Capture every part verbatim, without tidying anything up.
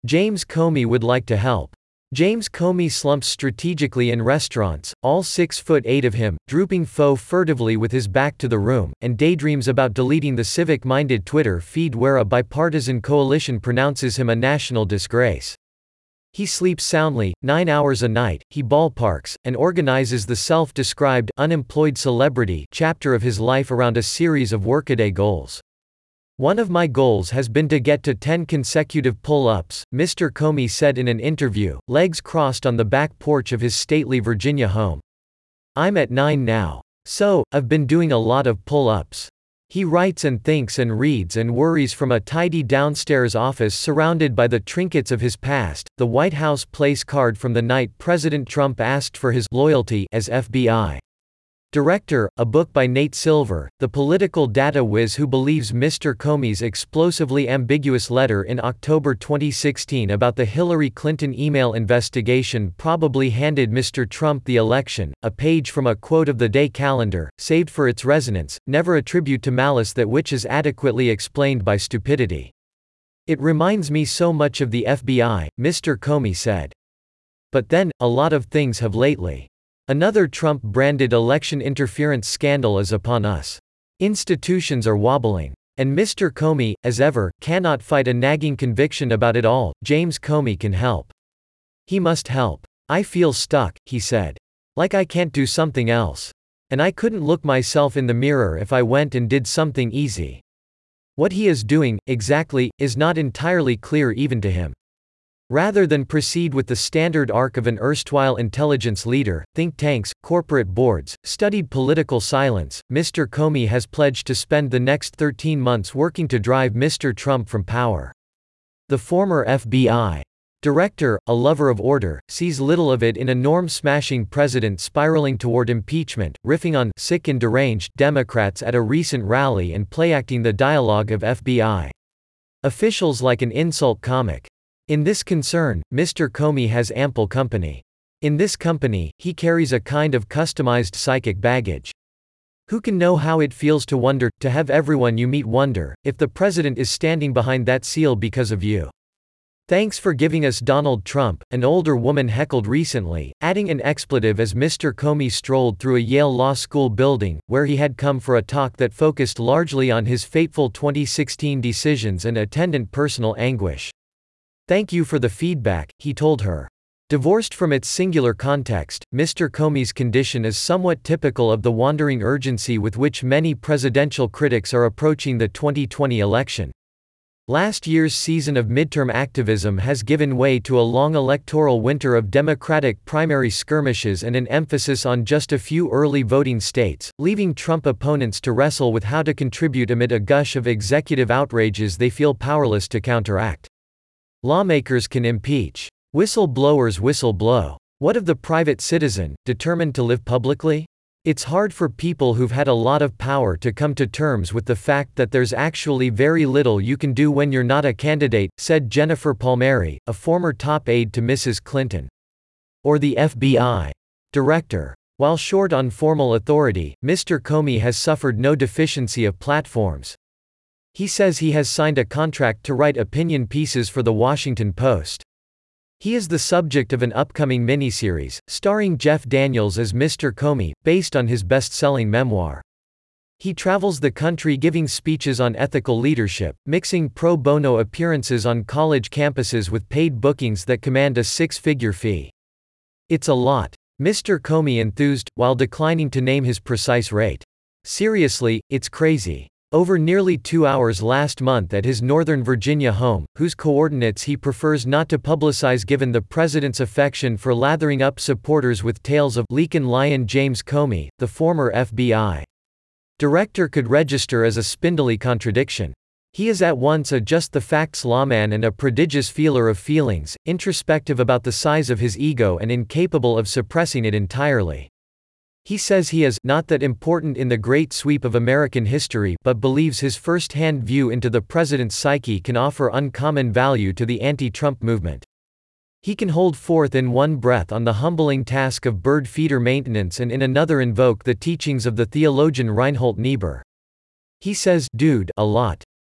James Comey would like to help. James Comey slumps strategically in restaurants, all six foot eight of him, drooping faux furtively with his back to the room, and daydreams about deleting the civic-minded Twitter feed where a bipartisan coalition pronounces him a national disgrace. He sleeps soundly, nine hours a night, he ballparks, and organizes the self-described unemployed celebrity chapter of his life around a series of workaday goals. One of my goals has been to get to ten consecutive pull-ups, Mister Comey said in an interview, legs crossed on the back porch of his stately Virginia home. I'm at nine now. So, I've been doing a lot of pull-ups. He writes and thinks and reads and worries from a tidy downstairs office surrounded by the trinkets of his past, the White House place card from the night President Trump asked for his loyalty as F B I director, a book by Nate Silver, the political data whiz who believes Mister Comey's explosively ambiguous letter in October twenty sixteen about the Hillary Clinton email investigation probably handed Mister Trump the election, a page from a quote of the day calendar, saved for its resonance, never attribute to malice that which is adequately explained by stupidity. It reminds me so much of the F B I, Mister Comey said. But then, a lot of things have lately. Another Trump-branded election interference scandal is upon us. Institutions are wobbling. And Mister Comey, as ever, cannot fight a nagging conviction about it all. James Comey can help. He must help. I feel stuck, he said. Like I can't do something else. And I couldn't look myself in the mirror if I went and did something easy. What he is doing, exactly, is not entirely clear even to him. Rather than proceed with the standard arc of an erstwhile intelligence leader, think tanks, corporate boards, studied political silence, Mister Comey has pledged to spend the next thirteen months working to drive Mister Trump from power. The former F B I director, a lover of order, sees little of it in a norm-smashing president spiraling toward impeachment, riffing on sick and deranged Democrats at a recent rally and playacting the dialogue of F B I officials like an insult comic. In this concern, Mister Comey has ample company. In this company, he carries a kind of customized psychic baggage. Who can know how it feels to wonder, to have everyone you meet wonder, if the president is standing behind that seal because of you? Thanks for giving us Donald Trump, an older woman heckled recently, adding an expletive as Mister Comey strolled through a Yale Law School building, where he had come for a talk that focused largely on his fateful twenty sixteen decisions and attendant personal anguish. Thank you for the feedback, he told her. Divorced from its singular context, Mister Comey's condition is somewhat typical of the wandering urgency with which many presidential critics are approaching the twenty twenty election. Last year's season of midterm activism has given way to a long electoral winter of Democratic primary skirmishes and an emphasis on just a few early voting states, leaving Trump opponents to wrestle with how to contribute amid a gush of executive outrages they feel powerless to counteract. Lawmakers can impeach. Whistleblowers whistle blow. What of the private citizen, determined to live publicly? It's hard for people who've had a lot of power to come to terms with the fact that there's actually very little you can do when you're not a candidate, said Jennifer Palmieri, a former top aide to Missus Clinton. Or the F B I director. While short on formal authority, Mister Comey has suffered no deficiency of platforms. He says he has signed a contract to write opinion pieces for The Washington Post. He is the subject of an upcoming miniseries, starring Jeff Daniels as Mister Comey, based on his best-selling memoir. He travels the country giving speeches on ethical leadership, mixing pro bono appearances on college campuses with paid bookings that command a six-figure fee. It's a lot. Mister Comey enthused, while declining to name his precise rate. Seriously, it's crazy. Over nearly two hours last month at his Northern Virginia home, whose coordinates he prefers not to publicize given the president's affection for lathering up supporters with tales of Leakin' Lion James Comey, the former F B I director could register as a spindly contradiction. He is at once a just-the-facts lawman and a prodigious feeler of feelings, introspective about the size of his ego and incapable of suppressing it entirely. He says he is not that important in the great sweep of American history, but believes his first-hand view into the president's psyche can offer uncommon value to the anti-Trump movement. He can hold forth in one breath on the humbling task of bird feeder maintenance and in another invoke the teachings of the theologian Reinhold Niebuhr. He says, dude, a lot.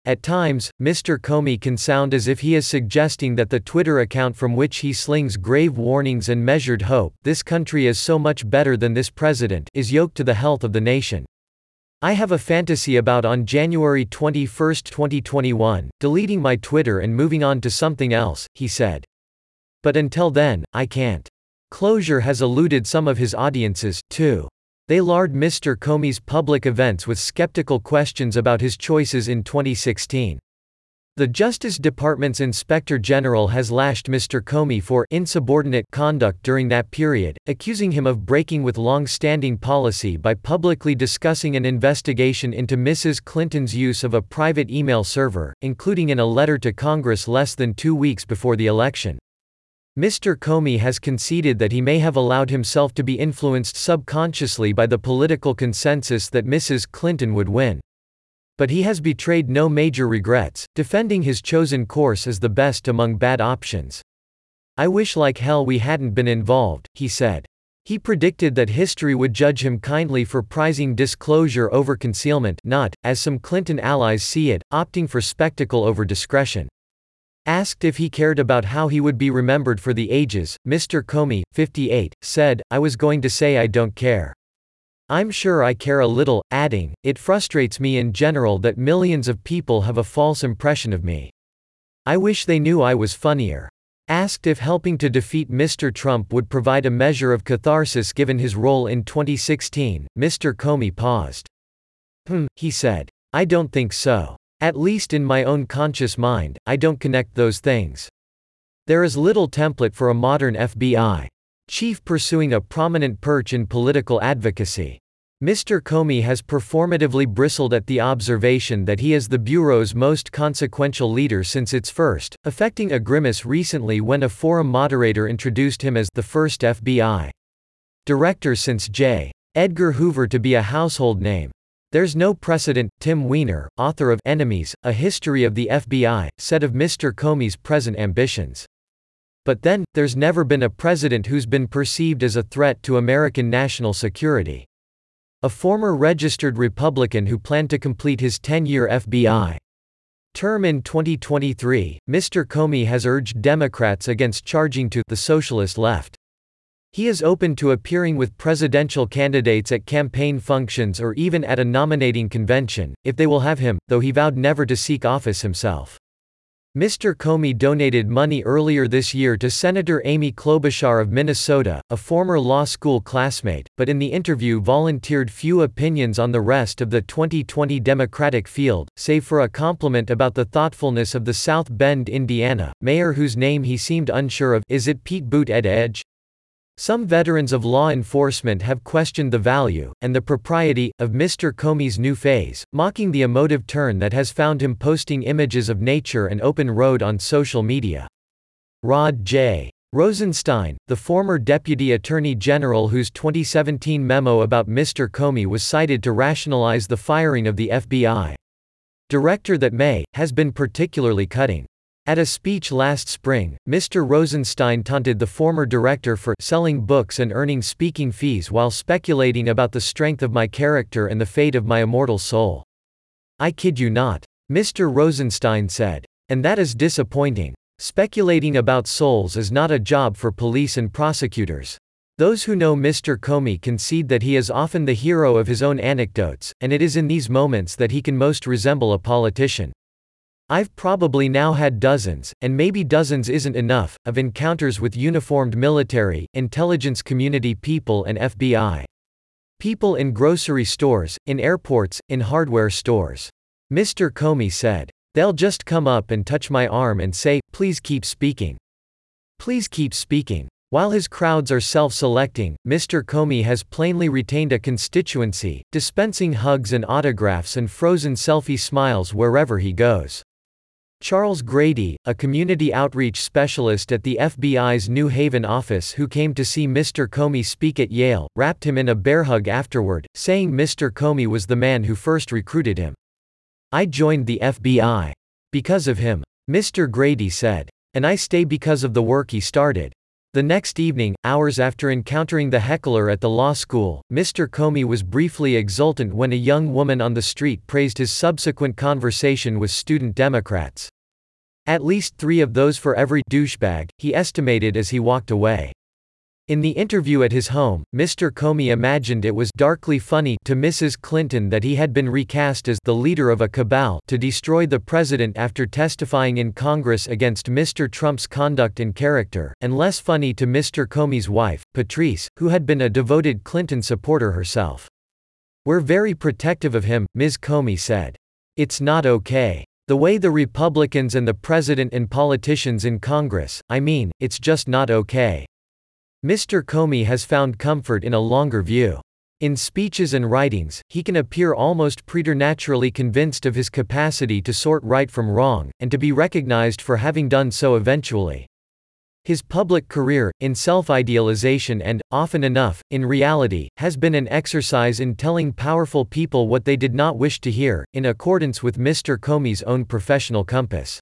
At times, Mister Comey can sound as if he is suggesting that the Twitter account from which he slings grave warnings and measured hope, "This country is so much better than this president," is yoked to the health of the nation. "I have a fantasy about on January twenty-first, twenty twenty-one, deleting my Twitter and moving on to something else," he said. "But until then, I can't." Closure has eluded some of his audiences, too. They lard Mister Comey's public events with skeptical questions about his choices in twenty sixteen. The Justice Department's Inspector General has lashed Mister Comey for insubordinate conduct during that period, accusing him of breaking with long-standing policy by publicly discussing an investigation into Missus Clinton's use of a private email server, including in a letter to Congress less than two weeks before the election. Mister Comey has conceded that he may have allowed himself to be influenced subconsciously by the political consensus that Missus Clinton would win. But he has betrayed no major regrets, defending his chosen course as the best among bad options. "I wish like hell we hadn't been involved," he said. He predicted that history would judge him kindly for prizing disclosure over concealment, not, as some Clinton allies see it, opting for spectacle over discretion. Asked if he cared about how he would be remembered for the ages, Mister Comey, fifty-eight, said, "I was going to say I don't care. I'm sure I care a little," adding, "It frustrates me in general that millions of people have a false impression of me. I wish they knew I was funnier." Asked if helping to defeat Mister Trump would provide a measure of catharsis given his role in twenty sixteen, Mister Comey paused. Hmm, he said. "I don't think so. At least in my own conscious mind, I don't connect those things. There is little template for a modern F B I chief pursuing a prominent perch in political advocacy." Mister Comey has performatively bristled at the observation that he is the Bureau's most consequential leader since its first, affecting a grimace recently when a forum moderator introduced him as the first F B I director since J. Edgar Hoover to be a household name. "There's no precedent," Tim Weiner, author of Enemies, A History of the F B I, said of Mister Comey's present ambitions. But then, there's never been a president who's been perceived as a threat to American national security. A former registered Republican who planned to complete his ten-year F B I term in twenty twenty-three, Mister Comey has urged Democrats against charging to the socialist left. He is open to appearing with presidential candidates at campaign functions or even at a nominating convention, if they will have him, though he vowed never to seek office himself. Mister Comey donated money earlier this year to Senator Amy Klobuchar of Minnesota, a former law school classmate, but in the interview volunteered few opinions on the rest of the twenty twenty Democratic field, save for a compliment about the thoughtfulness of the South Bend, Indiana, mayor whose name he seemed unsure of. Is it Pete Buttigieg? Some veterans of law enforcement have questioned the value, and the propriety, of Mister Comey's new phase, mocking the emotive turn that has found him posting images of nature and open road on social media. Rod J. Rosenstein, the former Deputy Attorney General whose twenty seventeen memo about Mister Comey was cited to rationalize the firing of the F B I director that may, has been particularly cutting. At a speech last spring, Mister Rosenstein taunted the former director for selling books and earning speaking fees while speculating about the strength of my character and the fate of my immortal soul. "I kid you not," Mister Rosenstein said. "And that is disappointing. Speculating about souls is not a job for police and prosecutors." Those who know Mister Comey concede that he is often the hero of his own anecdotes, and it is in these moments that he can most resemble a politician. "I've probably now had dozens, and maybe dozens isn't enough, of encounters with uniformed military, intelligence community people and F B I people in grocery stores, in airports, in hardware stores," Mister Comey said. "They'll just come up and touch my arm and say, 'Please keep speaking. Please keep speaking.'" While his crowds are self-selecting, Mister Comey has plainly retained a constituency, dispensing hugs and autographs and frozen selfie smiles wherever he goes. Charles Grady, a community outreach specialist at the F B I's New Haven office who came to see Mister Comey speak at Yale, wrapped him in a bear hug afterward, saying Mister Comey was the man who first recruited him. "I joined the F B I because of him," Mister Grady said. "And I stay because of the work he started." The next evening, hours after encountering the heckler at the law school, Mister Comey was briefly exultant when a young woman on the street praised his subsequent conversation with student Democrats. At least three of those for every douchebag, he estimated as he walked away. In the interview at his home, Mister Comey imagined it was darkly funny to Missus Clinton that he had been recast as the leader of a cabal to destroy the president after testifying in Congress against Mister Trump's conduct and character, and less funny to Mister Comey's wife, Patrice, who had been a devoted Clinton supporter herself. "We're very protective of him," Miz Comey said. "It's not okay. The way the Republicans and the president and politicians in Congress, I mean, it's just not okay." Mister Comey has found comfort in a longer view. In speeches and writings, he can appear almost preternaturally convinced of his capacity to sort right from wrong, and to be recognized for having done so eventually. His public career, in self-idealization and, often enough, in reality, has been an exercise in telling powerful people what they did not wish to hear, in accordance with Mister Comey's own professional compass.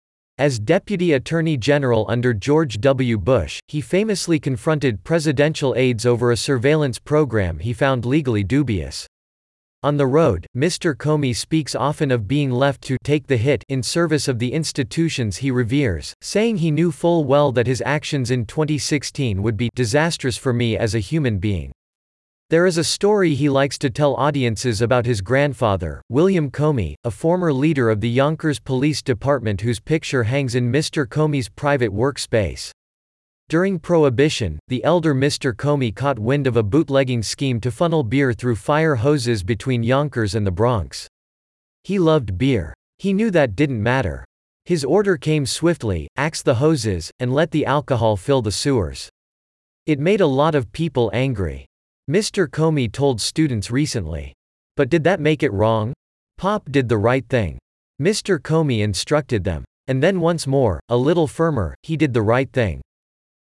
As Deputy Attorney General under George W. Bush, he famously confronted presidential aides over a surveillance program he found legally dubious. On the road, Mister Comey speaks often of being left to take the hit in service of the institutions he reveres, saying he knew full well that his actions in twenty sixteen would be disastrous for me as a human being. There is a story he likes to tell audiences about his grandfather, William Comey, a former leader of the Yonkers Police Department whose picture hangs in Mister Comey's private workspace. During Prohibition, the elder Mister Comey caught wind of a bootlegging scheme to funnel beer through fire hoses between Yonkers and the Bronx. He loved beer. He knew that didn't matter. His order came swiftly: axe the hoses, and let the alcohol fill the sewers. It made a lot of people angry. Mister Comey told students recently. But did that make it wrong? Pop did the right thing. Mister Comey instructed them. And then once more, a little firmer, he did the right thing.